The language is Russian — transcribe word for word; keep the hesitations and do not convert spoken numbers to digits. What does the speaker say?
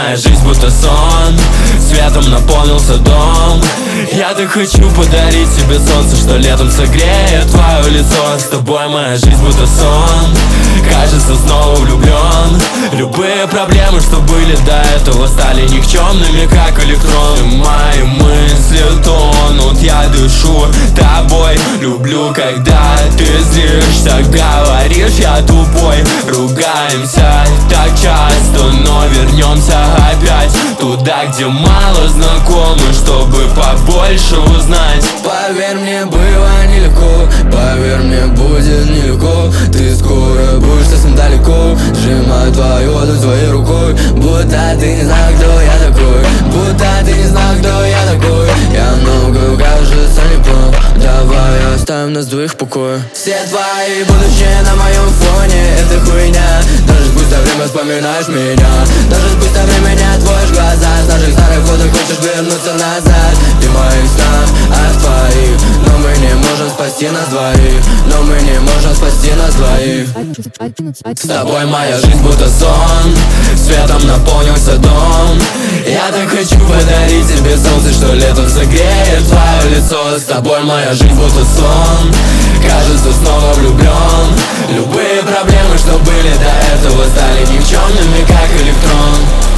моя жизнь будто сон, светом наполнился дом. Я так хочу подарить тебе солнце, что летом согреет твое лицо. С тобой моя жизнь будто сон, кажется, снова влюблен. Любые проблемы, что были до этого, стали никчемными, как электрон. Мои мысли тонут, я дышу тобой. Люблю, когда ты злишься, говоришь, я тупой. Ругаемся так часто, но вернемся опять туда, где мало знакомы, чтобы побольше узнать. Поверь мне, было нелегко, поверь мне, будет нелегко. Ты скоро будешь совсем далеко, сжимаю твою ладонь своей рукой. Будто ты не знал, кто я такой, будто ты не знал, кто я такой. Я много, кажется, не понял, давай оставим нас двоих в покое. Все твои будущее на моем фоне, это хуйня. Даже спустя время вспоминаешь меня, даже спустя время не отводишь глаза. С наших старых фото хочешь вернуться назад. Ты в моих снах, а в твоих. Но мы не можем спасти нас двоих, но мы не можем спасти нас двоих. С тобой моя жизнь будто сон, светом наполнился дом. Я так хочу подарить тебе солнце, что летом согреет твое лицо. С тобой моя жизнь будто сон, кажется, снова влюблен. Любые проблемы, что были до этого, стали никчемными, как электрон.